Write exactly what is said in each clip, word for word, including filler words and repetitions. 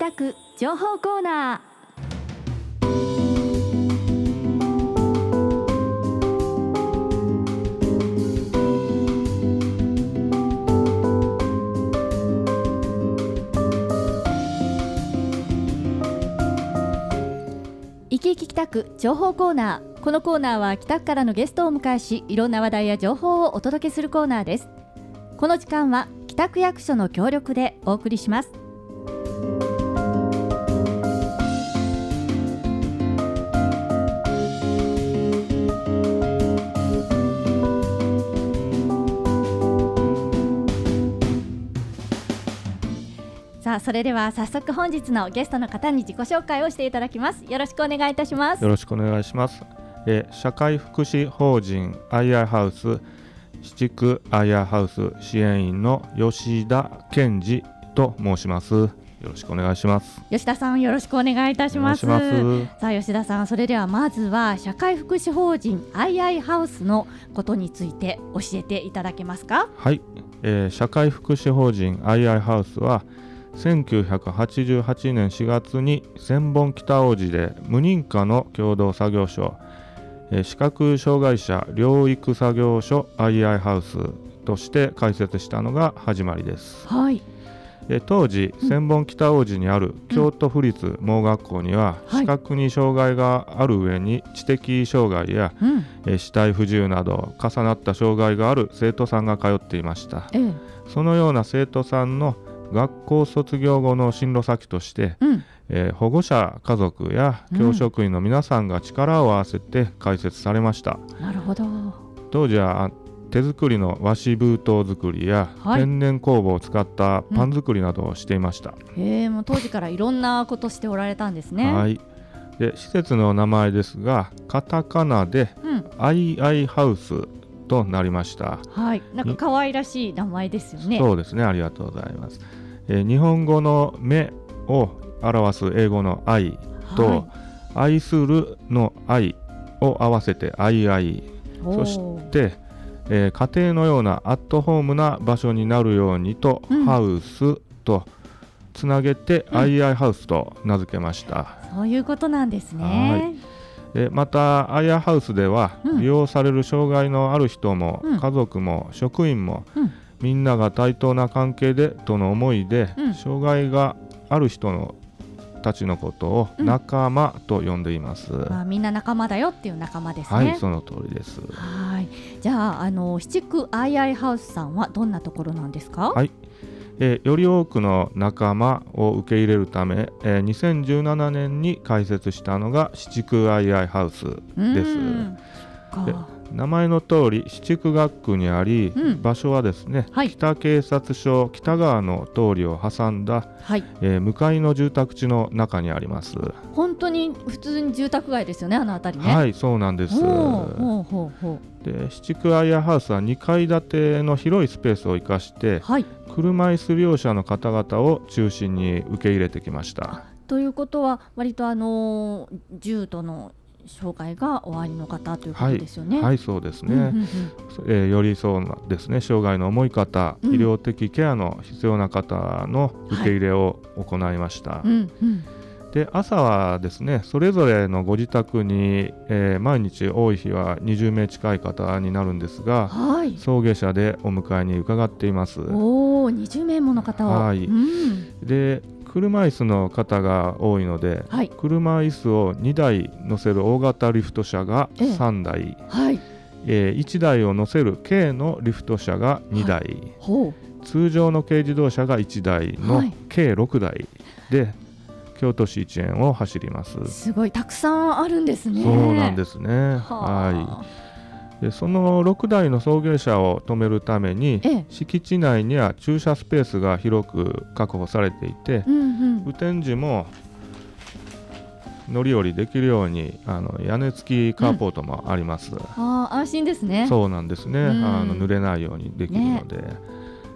北区情報コーナー。生き生き北区情報コーナー。このコーナーは北区からのゲストをお迎えし、いろんな話題や情報をお届けするコーナーです。この時間は北区役所の協力でお送りします。さあ、それでは早速本日のゲストの方に自己紹介をしていただきます。よろしくお願いいたします。 よろしくお願いします。え社会福祉法人アイアイハウス七区アイアイハウス支援員の吉田健二と申します。よろしくお願いします。 吉田さん、よろしくお願いいたします。 お願いします。 さあ、吉田さん、それではまずは社会福祉法人アイアイハウスのことについて教えていただけますか？ はい、えー、社会福祉法人アイアイハウスはせんきゅうひゃくはちじゅうはちねんしがつに千本北大路で無認可の共同作業所、えー、視覚障害者療育作業所アイアイハウスとして開設したのが始まりです。 はい。 えー、当時、うん、千本北大路にある京都府立盲学校には、うん、視覚に障害がある上に知的障害や、うんえー、視体不自由など重なった障害がある生徒さんが通っていました。ええ、そのような生徒さんの学校卒業後の進路先として、うんえー、保護者家族や教職員の皆さんが力を合わせて開設されました。 うん、なるほど。 当時は手作りの和紙封筒作りや、はい、天然酵母を使ったパン作りなどをしていました。 うん、へー、もう当時からいろんなことしておられたんですね。 はい。で、施設の名前ですがカタカナで、うん、アイアイハウスとなりました。 はい、なんか可愛らしい名前ですよね。 そうですね、ありがとうございます。えー、日本語の目を表す英語の愛と、はい、愛するの愛を合わせてアイアイ、そして、えー、家庭のようなアットホームな場所になるようにと、うん、ハウスとつなげて、うん、アイアイハウスと名付けました。 そういうことなんですね。 はい。えまたアイアイハウスでは、うん、利用される障害のある人も、うん、家族も職員も、うん、みんなが対等な関係でとの思いで、うん、障害がある人のたちのことを仲間と呼んでいます。 うん、あ、みんな仲間だよっていう仲間ですね。 はい、その通りです。 はい。じゃあ、あの七区アイアイハウスさんはどんなところなんですか？ はい。えー、より多くの仲間を受け入れるため、えー、にせんじゅうななねんに開設したのが七区アイアイハウスです。で、名前の通り七区学区にあり、うん、場所はですね、はい、北警察署北側の通りを挟んだ、はいえー、向かいの住宅地の中にあります。 本当に普通に住宅街ですよね、あの辺りね。 はい、そうなんです。ほうほうほうほう。で、七区アイアイハウスはにかい建ての広いスペースを生かして、はい、車椅子利用者の方々を中心に受け入れてきました。 ということは割とあの重度の障害がおありの方ということですよね。 はい、はい、そうですね。うんうんうん、えー、よりそうですね、障害の重い方、うん、医療的ケアの必要な方の受け入れを行いました。はいうんうん、で、朝はですね、それぞれのご自宅に、えー、毎日多い日はにじゅうめい近い方になるんですが、はい、送迎車でお迎えに伺っています。 おー、にじゅうめいもの方を。 はい、うん、で車椅子の方が多いので、はい、車椅子をにだい乗せる大型リフト車がさんだい、ええはいえー、いちだいを乗せる軽のリフト車がにだい、はい、通常の軽自動車がいちだいの計ろくだいで京都市一円を走ります。 すごいたくさんあるんですね。 そうなんですね。はい。で、そのろくだいの送迎車を止めるために、ええ、敷地内には駐車スペースが広く確保されていて、うんうん、運転時も乗り降りできるようにあの屋根付きカーポートもあります。うん、 あ、安心ですね。 そうなんですね。うん、あの濡れないようにできるので、ね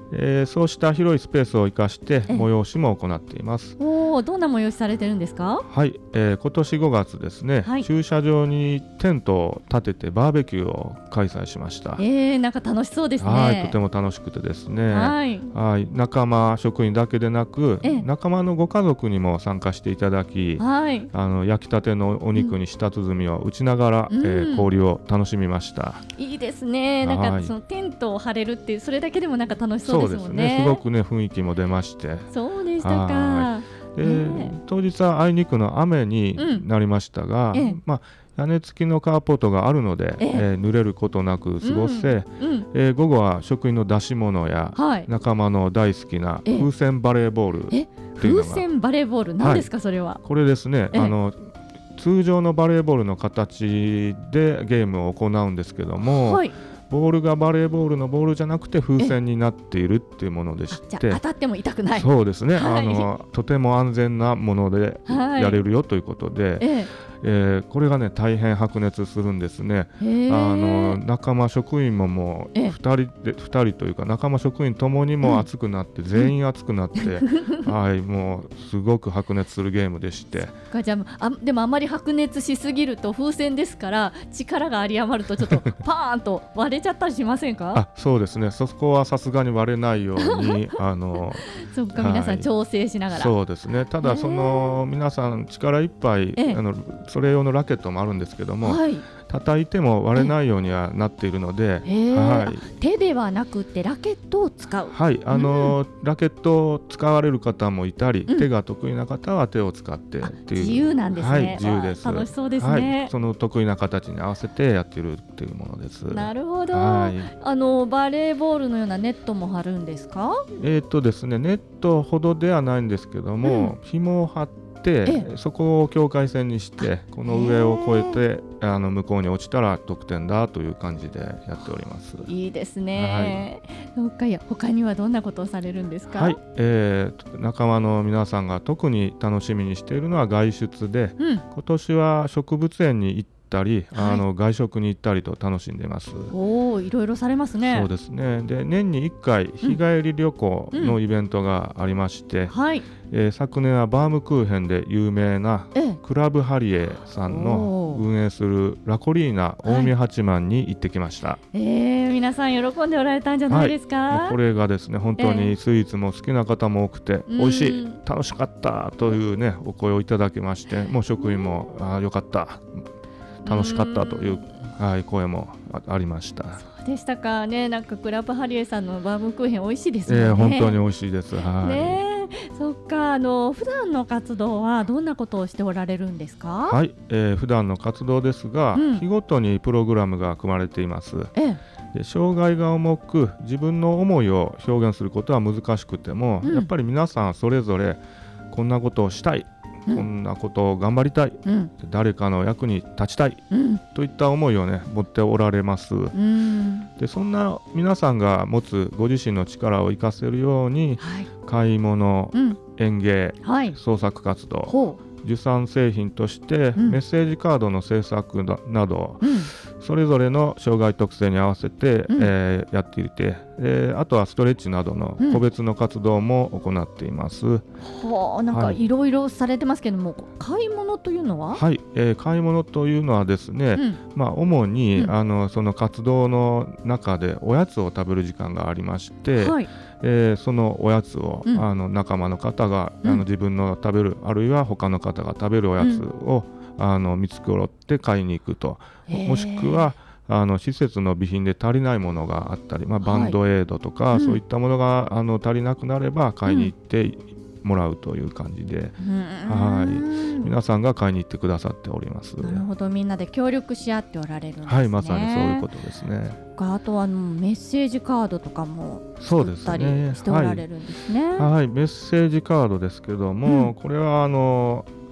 えー、そうした広いスペースを生かして催しも行っています。 おー、どんな催しされてるんですか？ はい、えー、今年ごがつですね、はい、駐車場にテントを立ててバーベキューを開催しました。 えー、なんか楽しそうですね。 はい、とても楽しくてですね、 はい、 はい、仲間職員だけでなく仲間のご家族にも参加していただき、はい、あの焼きたてのお肉に舌鼓を打ちながら、うん、えー、交流を楽しみました。 いいですね。なんかそのテントを張れるっていう、それだけでもなんか楽しそうですもんね。そうですね、すごくね雰囲気も出まして。 そうでしたか。 で、ね、当日はあいにくの雨になりましたが、うん、まあ、屋根付きのカーポートがあるので、ええー、濡れることなく過ごせ、うんうん、えー、午後は職員の出し物や、はい、仲間の大好きな風船バレーボールっていうのが、 風船バレーボール何ですか、はい、それは。 これですね、あの通常のバレーボールの形でゲームを行うんですけども、はい、ボールがバレーボールのボールじゃなくて風船になっているっていうものでして、 じゃあ当たっても痛くない。 そうですね、はい、あのとても安全なものでやれるよということで、はい、えええー、これがね大変白熱するんですね。あの仲間職員ももうふたりでふたりというか仲間職員ともにも熱くなって、うん、全員熱くなって、うん、はい、もうすごく白熱するゲームでして。 じゃあ、あでもあまり白熱しすぎると風船ですから力が有り余るとちょっとパーンと割れちゃったりしませんか？ あ、そうですね、そこはさすがに割れないようにあのそっか、皆さん調整しながら。 そうですね、ただその皆さん力いっぱい、あのそれ用のラケットもあるんですけども、はい、叩いても割れないようにはなっているので、 はい、手ではなくてラケットを使う。 はい、あのーうん、ラケットを使われる方もいたり、うん、手が得意な方は手を使ってっていう。 自由なんですね。 はい、自由です。 楽しそうですね、 はい、その得意な形に合わせてやっているっていうものです。 なるほど、はい、あのバレーボールのようなネットも張るんですか？ えーとですね、ネットほどではないんですけども、うん、紐を張ってそこを境界線にしてこの上を越えてあの向こうに落ちたら得点だという感じでやっております。 いいですね、はい、そうか。いや、他にはどんなことをされるんですか？ はい、えー、仲間の皆さんが特に楽しみにしているのは外出で、うん、今年は植物園に行ってたり、はい、あの外食に行ったりと楽しんでいます。 おー、いろいろされますね。 そうですね。で、年にいっかい日帰り旅行のイベントがありまして、うんうん、はい、えー、昨年はバームクーヘンで有名なクラブハリエさんの運営するラコリーナ大宮八幡に行ってきました。はい、 えー、皆さん喜んでおられたんじゃないですか？ はい、これがですね、本当にスイーツも好きな方も多くて、えー、美味しい、楽しかったというねお声をいただきまして、もう職員もあよかった楽しかったという、はい、声も あ, ありました。 そうでしたかね。なんかクラブハリエさんのバームクーヘン美味しいですよね。 えー、本当に美味しいです。はい、 ね、そっか。あの普段の活動はどんなことをしておられるんですか？ はい、えー、普段の活動ですが、うん、日ごとにプログラムが組まれています。ええ、で障害が重く自分の思いを表現することは難しくても、うん、やっぱり皆さんそれぞれこんなことをしたい、うん、こんなことを頑張りたい、うん、誰かの役に立ちたい、うん、といった思いをね持っておられます。うん、でそんな皆さんが持つご自身の力を生かせるように、はい、買い物、うん、園芸、はい、創作活動、受産製品としてメッセージカードの制作など、うん、それぞれの障害特性に合わせて、うん、えー、やっていて、えー、あとはストレッチなどの個別の活動も行っています。うん、 はあ、なんかいろいろされてますけども、はい、買い物というのは？ はい、えー、買い物というのはですね、うん、まあ、主に、うん、あのその活動の中でおやつを食べる時間がありまして、はい、えー、そのおやつを、うん、あの仲間の方が、うん、あの自分の食べる、あるいは他の方が食べるおやつを、うん、あの見繕って買いに行くと、もしくはあの施設の備品で足りないものがあったり、まあ、バンドエイドとか、はい、そういったものが、うん、あの足りなくなれば買いに行ってもらうという感じで、うん、はい、皆さんが買いに行ってくださっております。 なるほど、みんなで協力し合っておられるんですね。 はい、まさにそういうことですね。 あとはメッセージカードとかも作ったりしておられるんですね。 はい、はい、メッセージカードですけども、うん、これはあの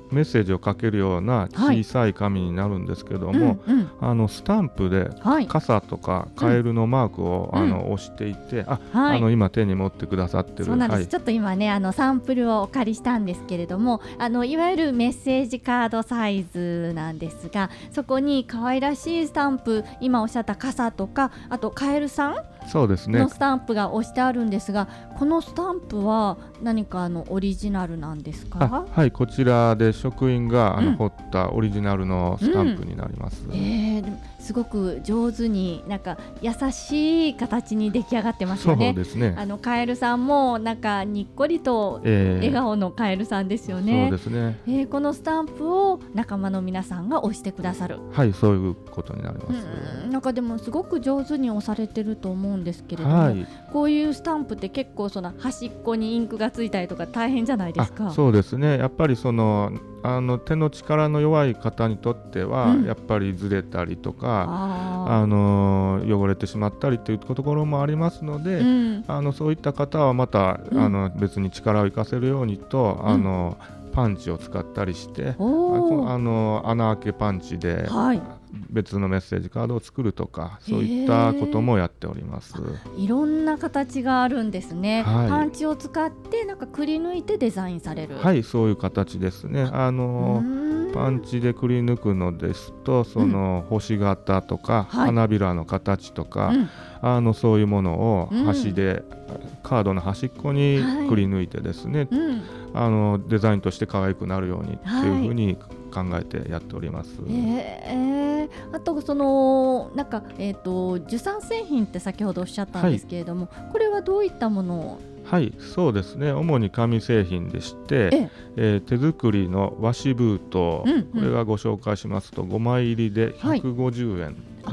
メッセージを書けるような小さい紙になるんですけども、はいうんうん、あのスタンプで傘とかカエルのマークを、うん、あの押していて、あ、はい、あの今手に持ってくださってる。 そうなんです、 はい、 ちょっと今ねあのサンプルをお借りしたんですけれども、あのいわゆるメッセージカードサイズなんですが、そこに可愛らしいスタンプ、今おっしゃった傘とか、あとカエルさんそうですねのスタンプが押してあるんですが、このスタンプは何かあのオリジナルなんですか？ はい、こちらで職員があの、うん、彫ったオリジナルのスタンプになります。 うん、えー、すごく上手になんか優しい形に出来上がってますよね。 そうですね。 あのカエルさんもなんかにっこりと笑顔のカエルさんですよね。 えー、そうですね。 えー、このスタンプを仲間の皆さんが押してくださる。 はい、そういうことになります。 うん、なんかでもすごく上手に押されてると思うんですけれども、はい、こういうスタンプって結構その端っこにインクがついたりとか大変じゃないですか？ そうですね。やっぱりそのあの手の力の弱い方にとっては、うん、やっぱりずれたりとか、ああの汚れてしまったりというところもありますので、うん、あのそういった方はまた、うん、あの別に力を生かせるようにと、あのパンチを使ったりして、あの穴開けパンチで、はい、別のメッセージカードを作るとか、そういったこともやっております。 いろんな形があるんですね。はい、パンチを使ってなんかくり抜いてデザインされる。 はい、そういう形ですね。あのパンチでくり抜くのですと、その星型とか、うん、花びらの形とか、はい、あのそういうものを端で、うん、カードの端っこにくり抜いてですね、はい、うん、あのデザインとして可愛くなるようにっていうふうに考えてやっております。 はい、えー、あとそのなんか、えーと、受産製品って先ほどおっしゃったんですけれども、はい、これはどういったものを？ はい、そうですね。主に紙製品でして、ええー、手作りの和紙封筒、うんうん、これがご紹介しますとごまい入りでひゃくごじゅうえん、はい、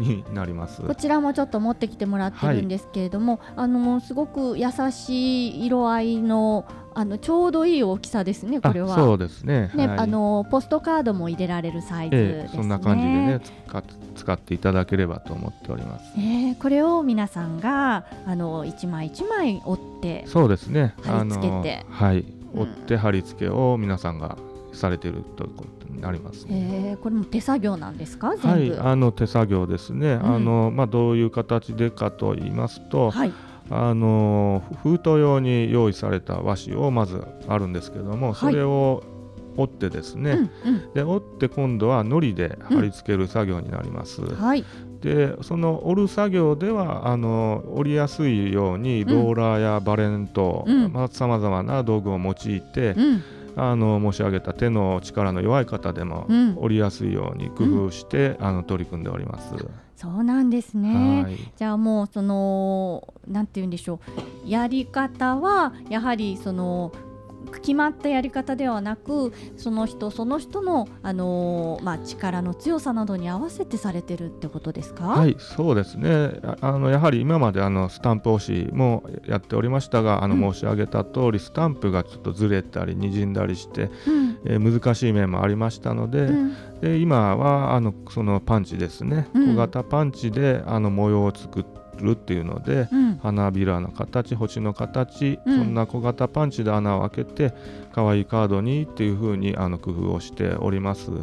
になります。 こちらもちょっと持ってきてもらってるんですけれども、はい、あのすごく優しい色合いの、あのちょうどいい大きさですね。これはそうですね。 ね、はい、あのポストカードも入れられるサイズですね。 えー、そんな感じでね使、使っていただければと思っております。 えー、これを皆さんがあの一枚一枚折ってそうですね。 貼り付けて、 はい、折って貼り付けを皆さんがされているということになります、ね。 えー、これも手作業なんですか？全部。 はい、あの手作業ですね。うん、あのまあどういう形でかと言いますと、はい、あの封筒用に用意された和紙をまずあるんですけども、それを折ってですね、はい、うんうん、で折って今度は糊で貼り付ける作業になります。うん、はい、でその折る作業ではあの折りやすいようにローラーやバレント、さまざまな道具を用いて、うん、あの申し上げた手の力の弱い方でも折りやすいように工夫して、うん、あの取り組んでおります。 そうなんですね。はい、じゃあもうそのなんて言うんでしょう、やり方はやはりその決まったやり方ではなく、その人その人の、あのーまあ、力の強さなどに合わせてされてるってことですか？ はい、そうですね。あのやはり今まであのスタンプ押しもやっておりましたが、あの申し上げた通り、うん、スタンプがちょっとずれたり滲んだりして、うん、えー、難しい面もありましたので、うん、で今はあのそのパンチですね、うん、小型パンチであの模様を作ってるっていうので、うん、花びらの形、星の形、うん、そんな小型パンチで穴を開けて可愛いカードにっていう風にあの工夫をしております。うん、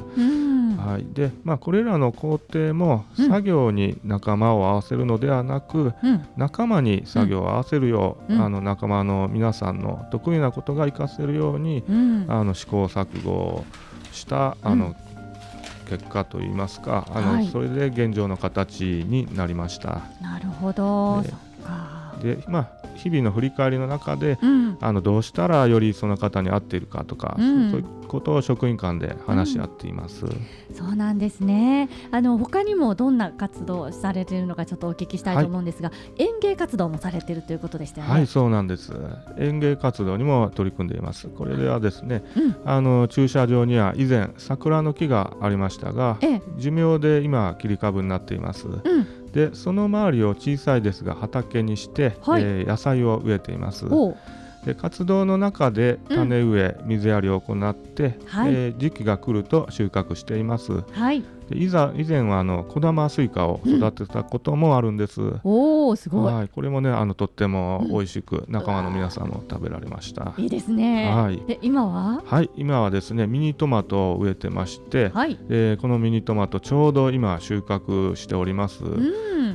はい、で、まあ、これらの工程も作業に仲間を合わせるのではなく、うん、仲間に作業を合わせるよう、うん、あの仲間の皆さんの得意なことが活かせるように、うん、あの試行錯誤をしたあの、うん、結果といいますか、あの、はい、それで現状の形になりました。 なるほど。 で、そっか。で、まあ、日々の振り返りの中で、うん、あのどうしたらよりその方に合っているかとか、うん、そういうことを職員間で話し合っています。うん、 そうなんですね。あの他にもどんな活動をされているのかちょっとお聞きしたいと思うんですが、はい、園芸活動もされているということでしたよね。 はい、そうなんです。園芸活動にも取り組んでいます。これではですね、うん、あの駐車場には以前桜の木がありましたが、ええ、寿命で今切り株になっています。うん、でその周りを小さいですが畑にして、はい、えー、野菜を植えています。 で活動の中で種植え、うん、水やりを行って、はい、えー、時期が来ると収穫しています。 はい、 でいざ以前はあの小玉スイカを育てたこともあるんです。うん、 おー、すごい。 はい、これもねあのとっても美味しく、うん、仲間の皆さんも食べられました。 いいですね。はい、で今ははい今はですねミニトマトを植えてまして、 はい、 でこのミニトマトちょうど今収穫しております。うん、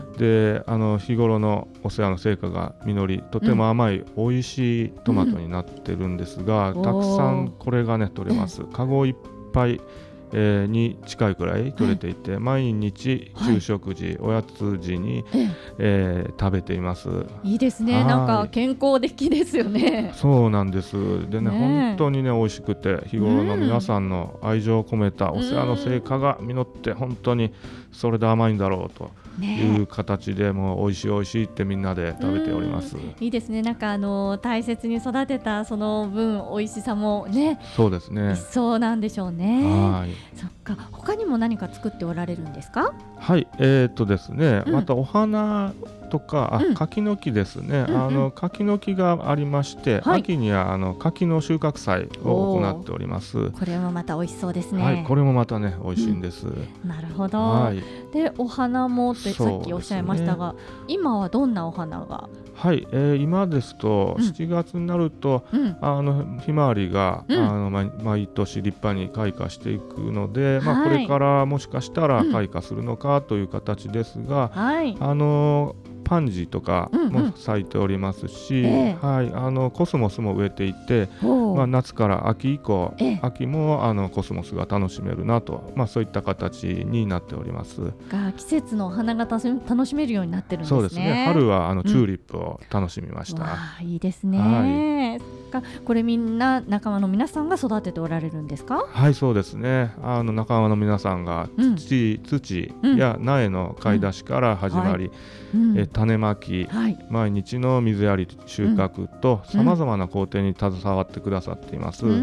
であの日頃のお世話の成果が実りとても甘い、うん、美味しいトマトになってるんですが、うん、たくさんこれがね取れます。カゴいっぱい、えー、に近いくらい取れていて、はい、毎日昼食時、はい、おやつ時に、えー、食べています。 いいですね。なんか健康的ですよね。 そうなんです。でね、ね本当にね美味しくて日頃の皆さんの愛情を込めたお世話の成果が実って本当にそれで甘いんだろうという形で、もう美味しい美味しいってみんなで食べております。 いいですね。なんかあの大切に育てたその分美味しさもね、 そうですね、 一層なんでしょうね。 はい、 そっか。他にも何か作っておられるんですか？ はい、えー、っとですね、うん、またお花とか、あ、うん、柿の木ですね、うんうん、あの柿の木がありまして、はい、秋にはあの柿の収穫祭を行っております。 これもまた美味しそうですね。 はい、これもまたね美味しいんです。 うん、なるほど。 はい、 でお花もってさっきおっしゃいましたが、ね、今はどんなお花が？ はい、えー、今ですとしちがつになると、うん、あのひまわりが、うん、あの毎, 毎年立派に開花していくので、はい、まあ、これからもしかしたら開花するのかという形ですが、うん、はい、あのパンジーとかも咲いておりますし、うんうん、えーはい、あのコスモスも植えていて、まあ、夏から秋以降、えー、秋もあのコスモスが楽しめるなと、まあ、そういった形になっております。 が季節の花が楽しめるようになってるんですね。 そうですね。春はあのチューリップを楽しみました。 うん、いいですね。はい、これみんな仲間の皆さんが育てておられるんですか？ はい、そうですね。あの仲間の皆さんが土、うん、土や苗の買い出しから始まり、うんはい、え種まき、はい、毎日の水やり収穫とさまざまな工程に携わってくださっています。うん、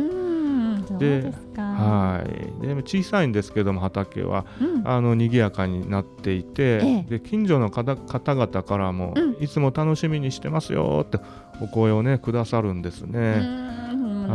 そうですか。 はい、で小さいんですけども畑は、うん、あの賑やかになっていて、ええ、で近所の方々からも、うん、いつも楽しみにしてますよってお声をねくださるんですね。 うん、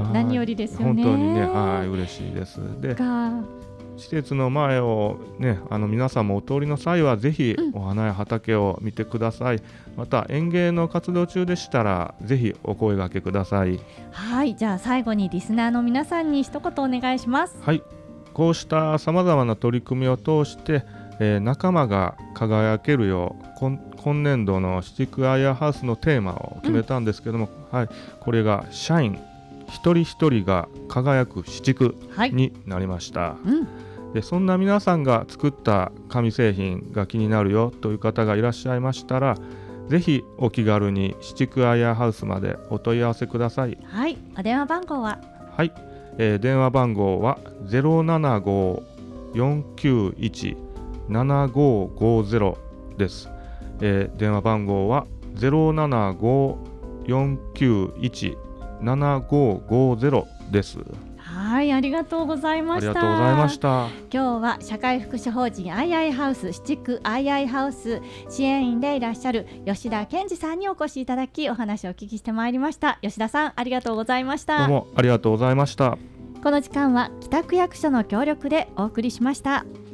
何よりですよね。 本当にね、はい、嬉しいです。で施設の前を、ね、あの皆さんもお通りの際はぜひお花や畑を見てください。うん、また園芸の活動中でしたらぜひお声掛けください。 はい、じゃあ最後にリスナーの皆さんに一言お願いします。 はい、こうしたさまざまな取り組みを通して、えー、仲間が輝けるよう今, 今年度のシチクアイアハウスのテーマを決めたんですけども、うん、はい、これがシャイン、一人一人が輝くシチクになりました。はい、うん、でそんな皆さんが作った紙製品が気になるよという方がいらっしゃいましたら、ぜひお気軽にシチクアイアハウスまでお問い合わせください。 はい、お電話番号は？ はい、えー、電話番号は ゼロななご よんきゅういち ななごごゼロ です。えー、電話番号は ゼロななご よんきゅういち ななごごゼロ です。 はい、ありがとうございました。 ありがとうございました。 今日は社会福祉法人アイアイハウス、シチクアイアイハウス支援員でいらっしゃる吉田健二さんにお越しいただきお話をお聞きしてまいりました。吉田さん、ありがとうございました。 どうもありがとうございました。 この時間は北区役所の協力でお送りしました。